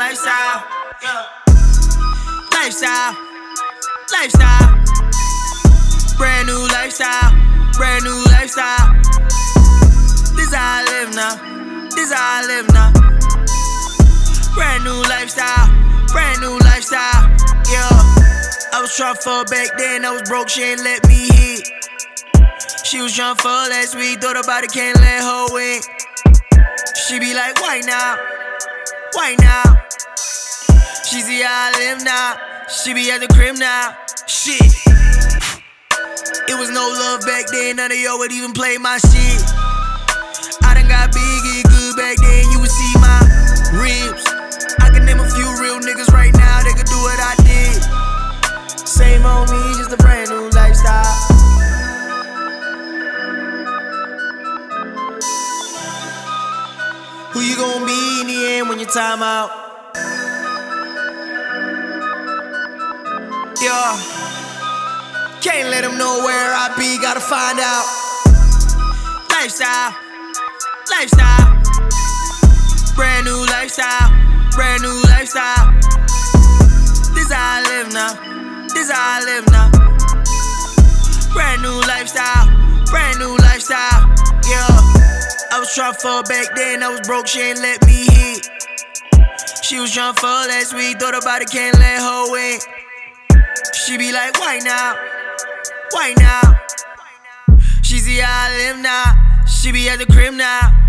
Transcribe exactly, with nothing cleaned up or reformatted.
lifestyle. Yeah. Lifestyle. Lifestyle. Brand new lifestyle. Brand new lifestyle. This how I live now. This how I live now. Brand new lifestyle. Brand new lifestyle. Yeah. I was trying for back then. I was broke. She ain't let me hit. She was trying for last week. Thought about it. Can't let her win. She be like, why now? Why now? She see how I live now. She be at the crib now. Shit. It was no love back then. None of y'all would even play my shit. I done got big and good back then. You would see my ribs. I can name a few real niggas right now. They could do what I did. Same on me, just a brand new lifestyle. Who you gon' be in the end when your time out? Yeah. Can't let them know where I be, gotta find out. Lifestyle. Lifestyle. Brand new lifestyle. Brand new lifestyle. This how I live now. This how I live now. Brand new lifestyle. Brand new lifestyle. Yeah. I was trying for back then, I was broke, she ain't let me hit. She was trying for last week, thought about it, can't let her win. She be like, why now? Why now? She see how I live now. She be at the crib now.